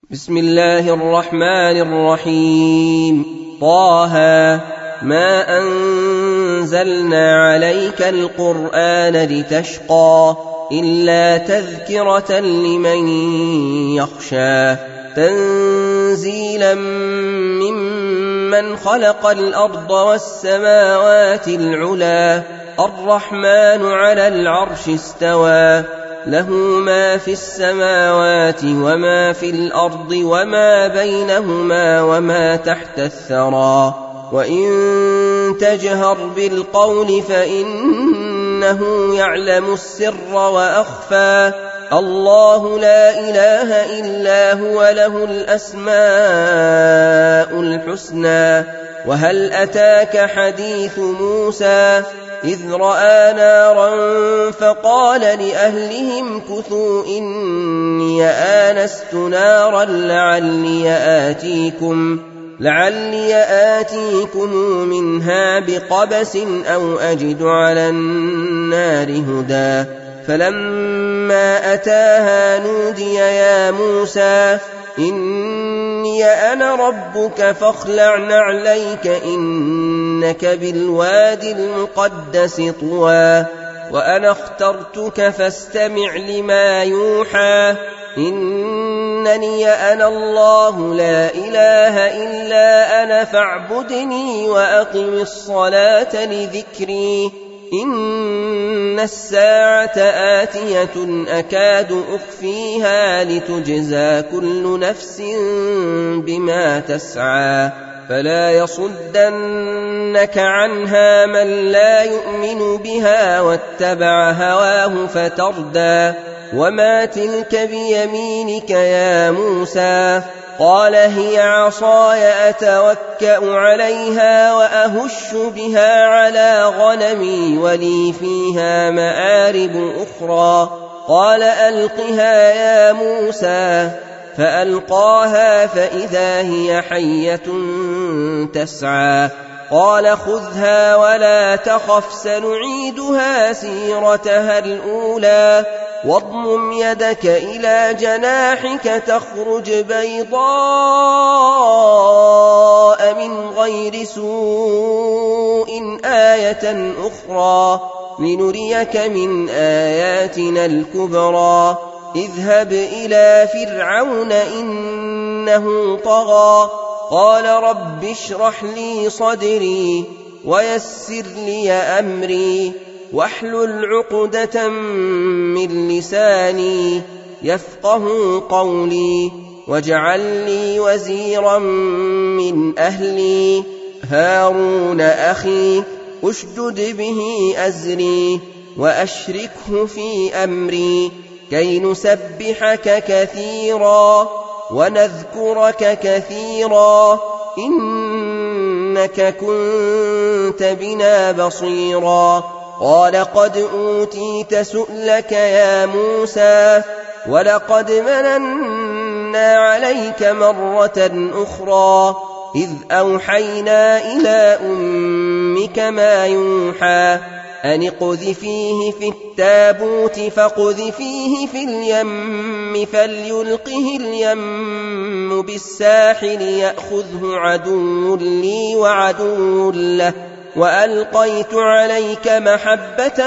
بسم الله الرحمن الرحيم. طه ما أنزلنا عليك القرآن لتشقى إلا تذكرة لمن يخشى تنزيلا ممن خلق الأرض والسماوات العلى الرحمن على العرش استوى له ما في السماوات وما في الأرض وما بينهما وما تحت الثرى وإن تجهر بالقول فإنه يعلم السر وأخفى الله لا إله إلا هو له الأسماء الحسنى وهل أتاك حديث موسى إذ رأى نارا فقال لأهلهم كثوا إني آنست نارا لعلي آتيكم منها بقبس أو أجد على النار هدى فلما أتاها نودي يا موسى إني أنا ربك فاخلع نعليك إنك بالوادي المقدس طوى وأنا اخترتك فاستمع لما يوحى إنني أنا الله لا إله إلا أنا فاعبدني وأقم الصلاة لذكري إن الساعة آتية أكاد أخفيها لتجزى كل نفس بما تسعى فلا يصدنك عنها من لا يؤمن بها واتبع هواه فتردى وما تلك بيمينك يا موسى قال هي عصاي أتوكأ عليها وأهش بها على غنمي ولي فيها مآرب أخرى قال ألقها يا موسى فألقاها فإذا هي حية تسعى قال خذها ولا تخف سنعيدها سيرتها الأولى واضمم يدك إلى جناحك تخرج بيضاء من غير سوء آية أخرى لنريك من آياتنا الكبرى اذهب إلى فرعون إنه طغى قال رب اشرح لي صدري ويسر لي أمري واحلل عقدة من لساني يفقه قولي واجعل لي وزيرا من أهلي هارون أخي اشدد به أزري وأشركه في أمري كي نسبحك كثيرا ونذكرك كثيرا إنك كنت بنا بصيرا قال قد أوتيت سؤلك يا موسى ولقد مننا عليك مرة أخرى إذ أوحينا إلى أمك ما يوحى أن اقذفيه في التابوت فاقذفيه في اليم فليلقه اليم بالساحل يأخذه عدو لي وعدو له وألقيت عليك محبة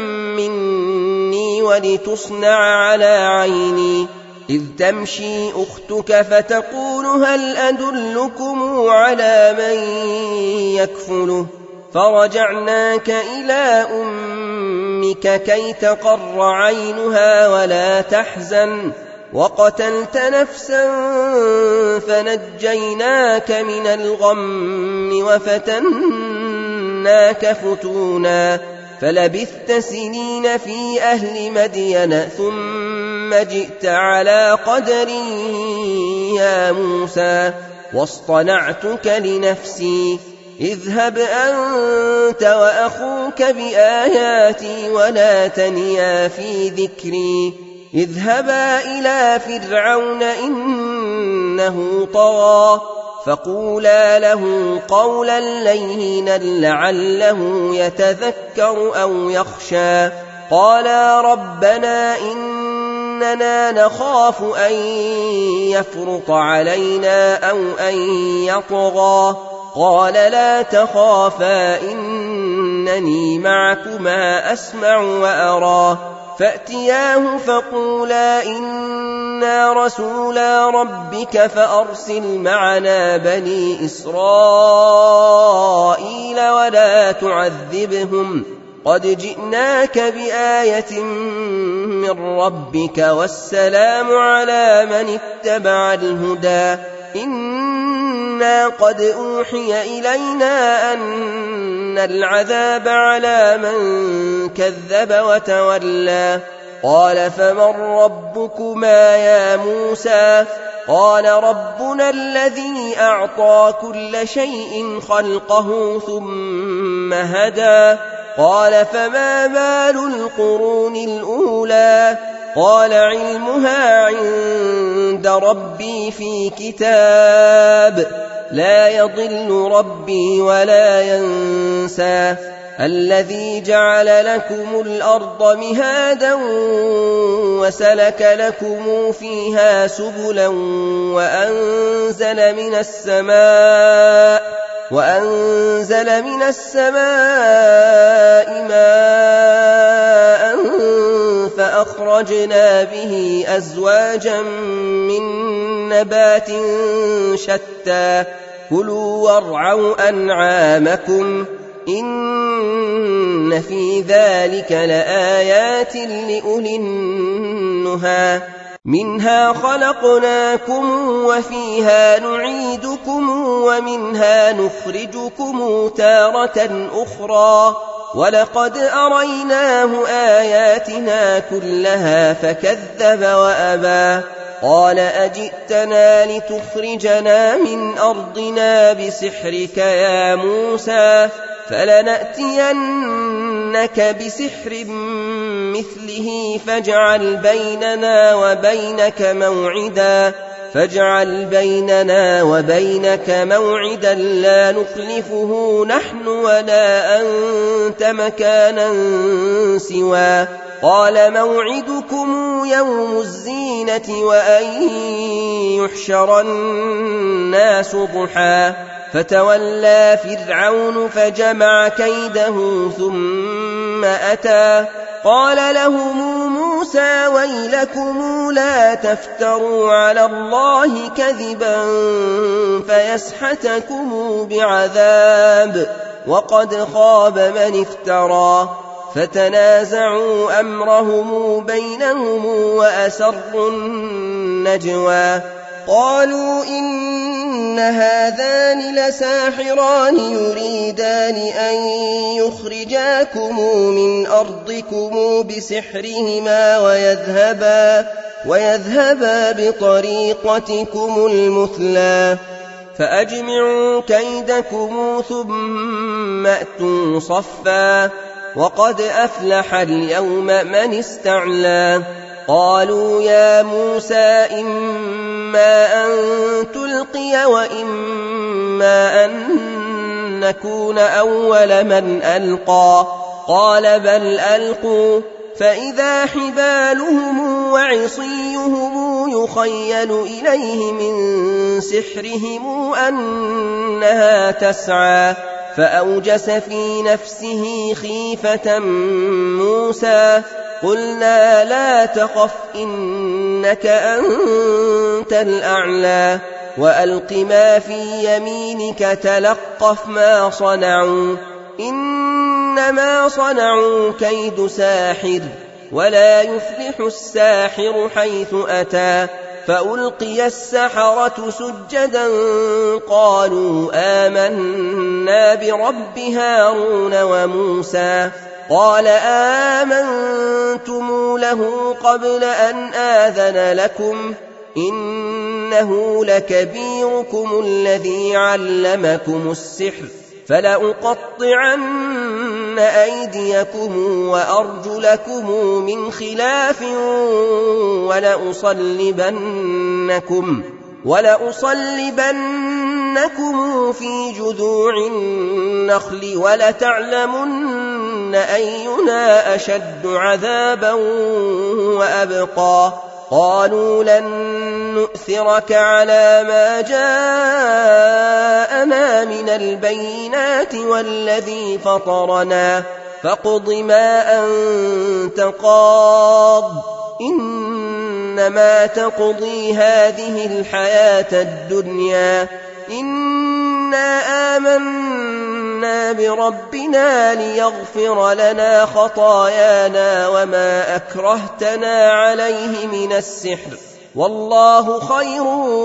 مني ولتصنع على عيني إذ تمشي أختك فتقول هل أدلكم على من يكفله فرجعناك إلى أمك كي تقر عينها ولا تحزن وقتلت نفسا فنجيناك من الغم وفتناك فتونا فلبثت سنين في أهل مدين ثم جئت على قدري يا موسى واصطنعتك لنفسي اذهب أنت وأخوك بآياتي ولا تنيا في ذكري اذهبا إلى فرعون إنه طغى فقولا له قولا لينا لعله يتذكر أو يخشى قالا ربنا إن إننا نخاف أن يفرط علينا أو أن يطغى قال لا تخافا إنني معكما أسمع وأرى فأتياه فقولا إنا رسولا ربك فأرسل معنا بني إسرائيل ولا تعذبهم قد جئناك بآية من ربك والسلام على من اتبع الهدى إنا قد أوحي إلينا أن العذاب على من كذب وتولى قال فمن ربكما يا موسى قال ربنا الذي أعطى كل شيء خلقه ثم هدى قال فما بال القرون الأولى قال علمها عند ربي في كتاب لا يضل ربي ولا ينسى الذي جعل لكم الأرض مهادا وسلك لكم فيها سبلا وأنزل من السماء ماء فأخرجنا به أزواجا من نبات شتى كلوا وارعوا أنعامكم إن في ذلك لآيات لأولي النهى منها خلقناكم وفيها نعيدكم ومنها نخرجكم تارة أخرى ولقد أريناه آياتنا كلها فكذب وأبى قال أجئتنا لتخرجنا من أرضنا بسحرك يا موسى فلنأتينك بسحر مثله فاجعل بيننا وبينك موعدا لا نخلفه نحن ولا أنت مكانا سوى قال موعدكم يوم الزينة وأن يحشر الناس ضحى فتولى فرعون فجمع كيده ثم أتى قال لهم موسى ويلكم لا تفتروا على الله كذبا فيسحتكم بعذاب وقد خاب من افترى فتنازعوا أمرهم بينهم وأسروا النجوى قالوا إن هذان لساحران يريدان أن يخرجاكم من أرضكم بسحرهما ويذهبا بطريقتكم المثلى فأجمعوا كيدكم ثم أتوا صفا وقد أفلح اليوم من استعلى قالوا يا موسى إما أن تلقي وإما أن نكون أول من ألقى قال بل ألقوا فإذا حبالهم وعصيهم يخيل إليه من سحرهم أنها تسعى فأوجس في نفسه خيفة موسى قلنا لا تخف إنك أنت الأعلى وألق ما في يمينك تلقف ما صنعوا إنما صنعوا كيد ساحر ولا يفلح الساحر حيث أتى فألقي السحرة سجدا قالوا آمنا برب هارون وموسى قال آمنتم له قبل أن آذن لكم إنه لكبيركم الذي علمكم السحر فلأقطعن أيديكم وأرجلكم من خلاف ولأصلبنكم في جذوع النخل ولتعلمن أينا أشد عذابا وأبقى قالوا لن نؤثرك على ما جاءنا من البينات والذي فطرنا فاقض ما أنت قاض إنما تقضي هذه الحياة الدنيا إنا آمنا بربنا ليغفر لنا خطايانا وما أكرهتنا عليه من السحر والله خير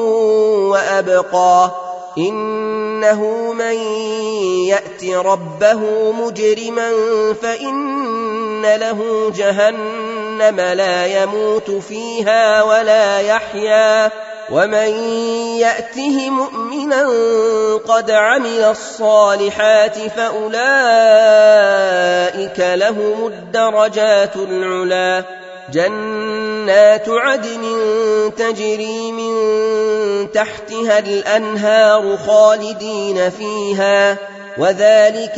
وأبقى إنه من يأت ربه مجرما فإن له جهنم لا يموت فيها ولا يحيا ومن يأته مؤمنا قد عمل الصالحات فأولئك لهم الدرجات العلا جنات عدن تجري من تحتها الأنهار خالدين فيها وذلك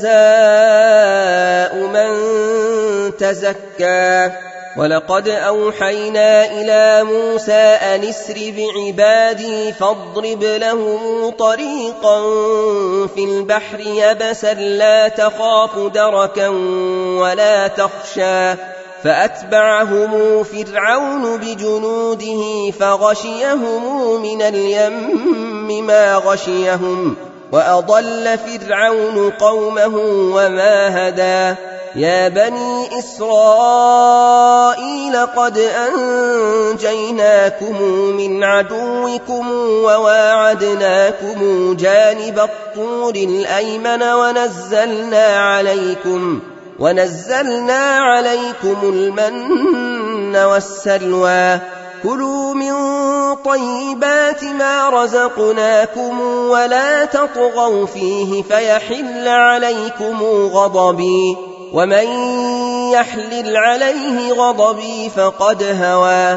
جزاء من تزكى ولقد أوحينا إلى موسى أن اسر بعبادي فاضرب لهم طريقا في البحر يبسا لا تخاف دركا ولا تخشى فأتبعهم فرعون بجنوده فغشيهم من اليم ما غشيهم وأضل فرعون قومه وما هدى يا بني إسرائيل قد أنجيناكم من عدوكم وواعدناكم جانب الطور الأيمن ونزلنا عليكم المن والسلوى كلوا من طيبات ما رزقناكم ولا تطغوا فيه فيحل عليكم غضبي ومن يحلل عليه غضبي فقد هوى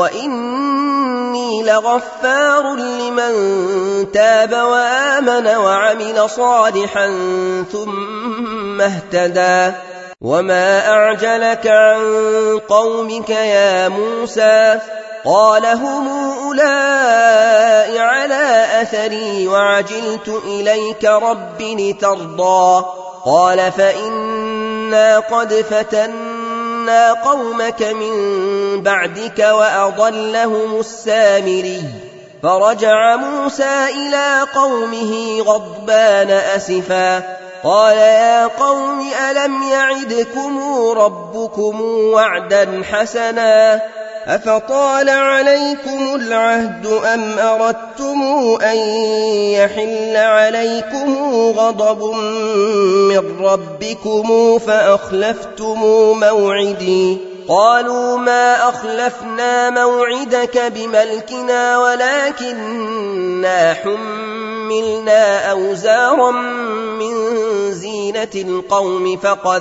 وإني لغفار لمن تاب وآمن وعمل صالحا ثم اهتدى وما أعجلك عن قومك يا موسى قال هم أولئك على أثري وعجلت إليك رب لترضى قال فإنا قد فتنا قومك من بعدك وأضلهم السامري فرجع موسى إلى قومه غضبان أسفا قال يا قوم ألم يعدكم ربكم وعدا حسنا أفطال عليكم العهد أم أردتم أن يحل عليكم غضب من ربكم فأخلفتم موعدي قالوا ما أخلفنا موعدك بملكنا ولكننا حملنا أوزارا من زينة القوم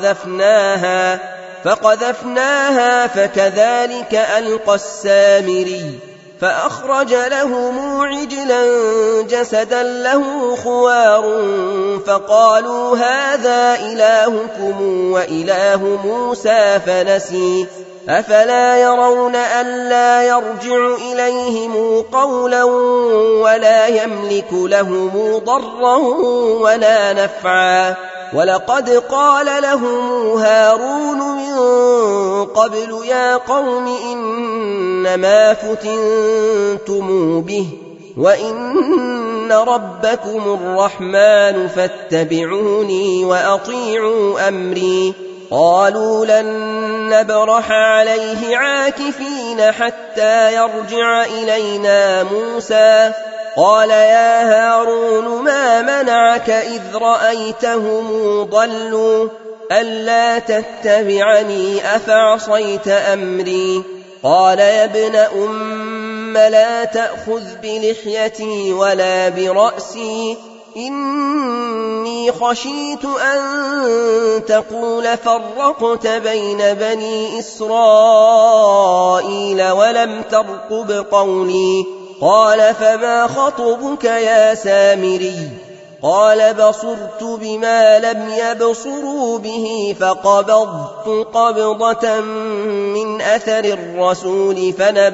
فقذفناها فكذلك ألقى السامري فأخرج لهم عجلا جسدا له خوار فقالوا هذا إلهكم وإله موسى فنسي أفلا يرون ألا يرجع إليهم قولا ولا يملك لهم ضرا ولا نفعا ولقد قال لهم هارون من قبل يا قوم إنما فتنتم به وإن ربكم الرحمن فاتبعوني وأطيعوا أمري قالوا لن نبرح عليه عاكفين حتى يرجع إلينا موسى قال يا هارون ما منعك إذ رأيتهم ضلوا ألا تتبعني أفعصيت أمري قال يا ابن أم لا تأخذ بلحيتي ولا برأسي إني خشيت أن تقول فرقت بين بني إسرائيل ولم ترقب قولي قال فما خطبك يا سامري قال بصرت بما لم يبصروا به فقبضت قبضة من أثر الرسول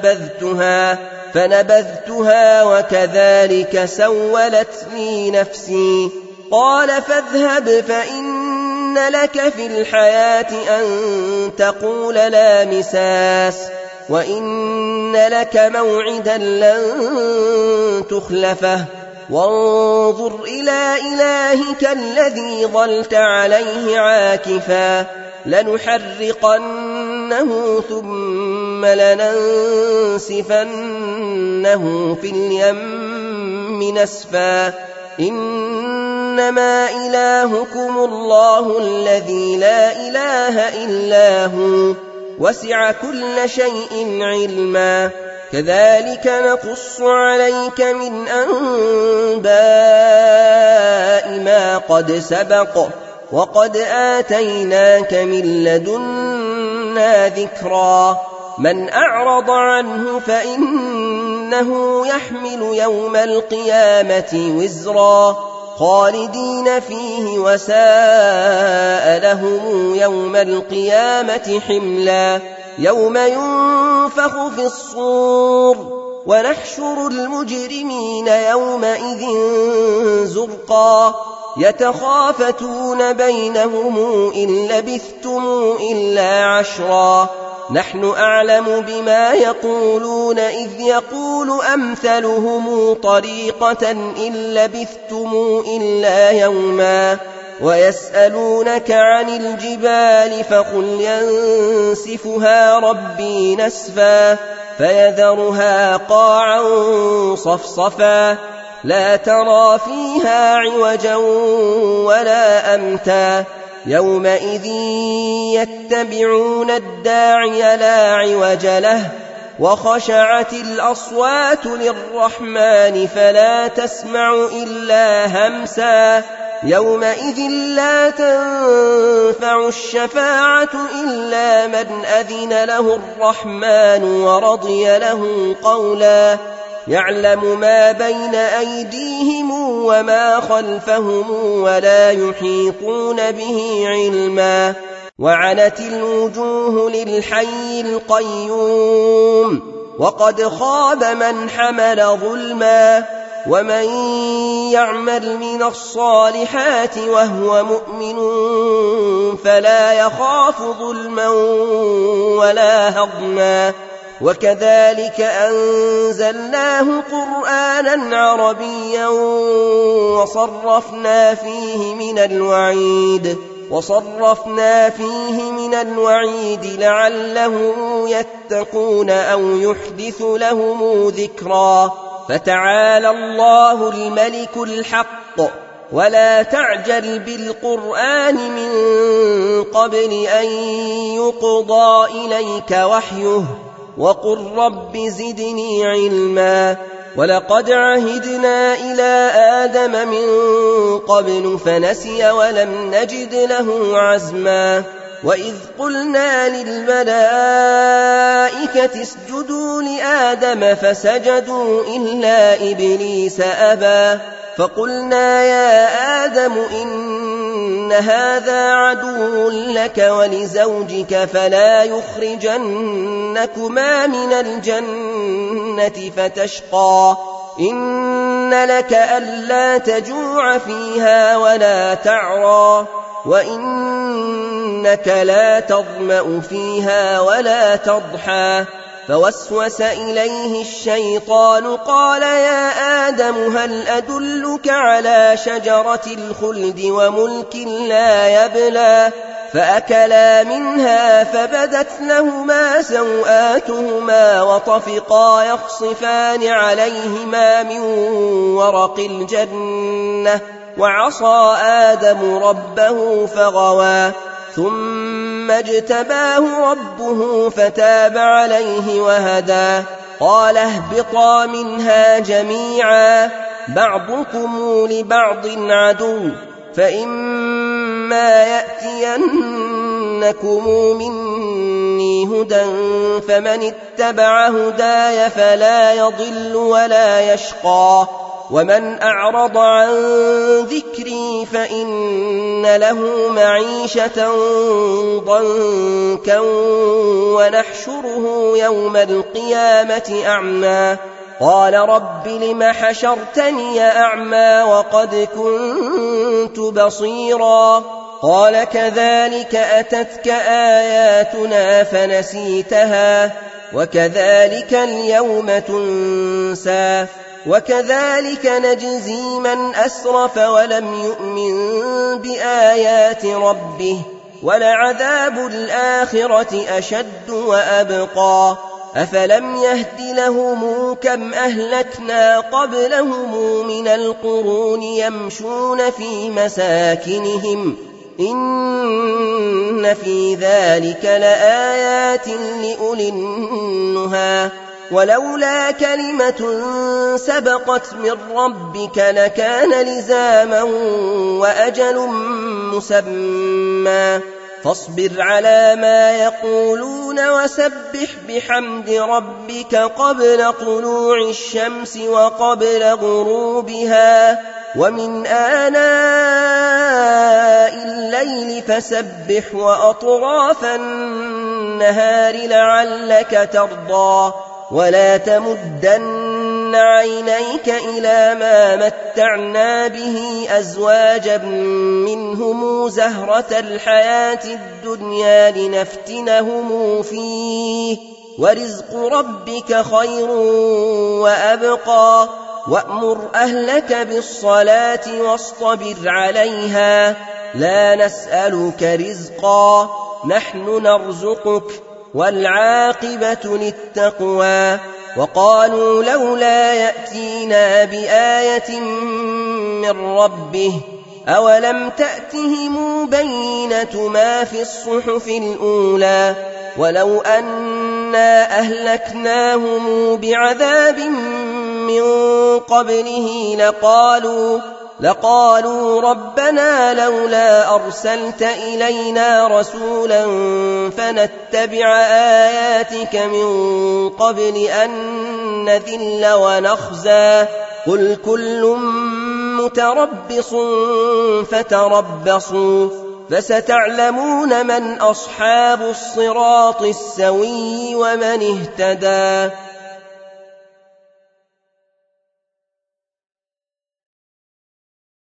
فنبذتها وكذلك سولت لي نفسي. قال فاذهب فإن لك في الحياة أن تقول لا مساس وإن لك موعدا لن تخلفه وانظر إلى إلهك الذي ظلت عليه عاكفا لنحرقنه ثم لننسفنه في اليم نسفا إنما إلهكم الله الذي لا إله إلا هو وسع كل شيء علما كذلك نقص عليك من أنباء ما قد سبق وقد آتيناك من لدنا ذكرا من أعرض عنه فإنه يحمل يوم القيامة وزرا خالدين فيه وساء لهم يوم القيامة حملا يوم ينفخ في الصور ونحشر المجرمين يومئذ زرقا يتخافتون بينهم إن لبثتم إلا عشرا نحن أعلم بما يقولون إذ يقول أمثلهم طريقة إن لبثتم إلا يوما ويسألونك عن الجبال فقل ينسفها ربي نسفا فيذرها قاعا صفصفا لا ترى فيها عوجا ولا أمتا يومئذ يتبعون الداعي لا عوج له وخشعت الأصوات للرحمن فلا تسمع إلا همسا يومئذ لا تنفع الشفاعة إلا من أذن له الرحمن ورضي له قولا يعلم ما بين أيديهم وما خلفهم ولا يحيطون به علما وعنت الوجوه للحي القيوم وقد خاب من حمل ظلما ومن يعمل من الصالحات وهو مؤمن فلا يخاف ظلما ولا هضما وكذلك أنزلناه قرآنا عربيا وصرفنا فيه من الوعيد لعلهم يتقون أو يحدث لهم ذكرا فتعالى الله الملك الحق ولا تعجل بالقرآن من قبل أن يقضى إليك وحيه وقل رب زدني علما ولقد عهدنا إلى آدم من قبل فنسي ولم نجد له عزما وإذ قلنا للملائكة اسجدوا لآدم فسجدوا إلا إبليس أبى فقلنا يا آدم إن هذا عدو لك ولزوجك فلا يخرجنكما من الجنة فتشقى إن لك ألا تجوع فيها ولا تعرى وإنك لا تظمأ فيها ولا تضحى فوسوس إليه الشيطان قال يا آدم هل أدلك على شجرة الخلد وملك لا يبلى فأكلا منها فبدت لهما سوآتهما وطفقا يخصفان عليهما من ورق الجنة وعصى آدم ربه فغوى ثم اجتباه ربه فتاب عليه وهدى قال اهبطا منها جميعا بعضكم لبعض عدو فإما يأتينكم مني هدى فمن اتبع هداي فلا يضل ولا يشقى ومن أعرض عن ذكري فإن له معيشة ضنكا ونحشره يوم القيامة أعمى قال رب لم حشرتني أعمى وقد كنت بصيرا قال كذلك أتتك آياتنا فنسيتها وكذلك اليوم تنسى وكذلك نجزي من أسرف ولم يؤمن بآيات ربه ولعذاب الآخرة أشد وأبقى أفلم يهد لهم كم أهلكنا قبلهم من القرون يمشون في مساكنهم إن في ذلك لآيات لأولي النهى ولولا كلمة سبقت من ربك لكان لزاما وأجل مسمى فاصبر على ما يقولون وسبح بحمد ربك قبل طلوع الشمس وقبل غروبها ومن آناء الليل فسبح وأطراف النهار لعلك ترضى ولا تمدن عينيك إلى ما متعنا به أزواجا منهم زهرة الحياة الدنيا لنفتنهم فيه ورزق ربك خير وأبقى وأمر أهلك بالصلاة واصطبر عليها لا نسألك رزقا نحن نرزقك والعاقبة للتقوى وقالوا لولا يأتينا بآية من ربه أولم تأتهم بينة ما في الصحف الأولى ولو أنا أهلكناهم بعذاب من قبله لقالوا ربنا لولا أرسلت إلينا رسولا فنتبع آياتك من قبل أن نذل ونخزى قل كل متربص فتربصوا فستعلمون من أصحاب الصراط السوي ومن اهتدى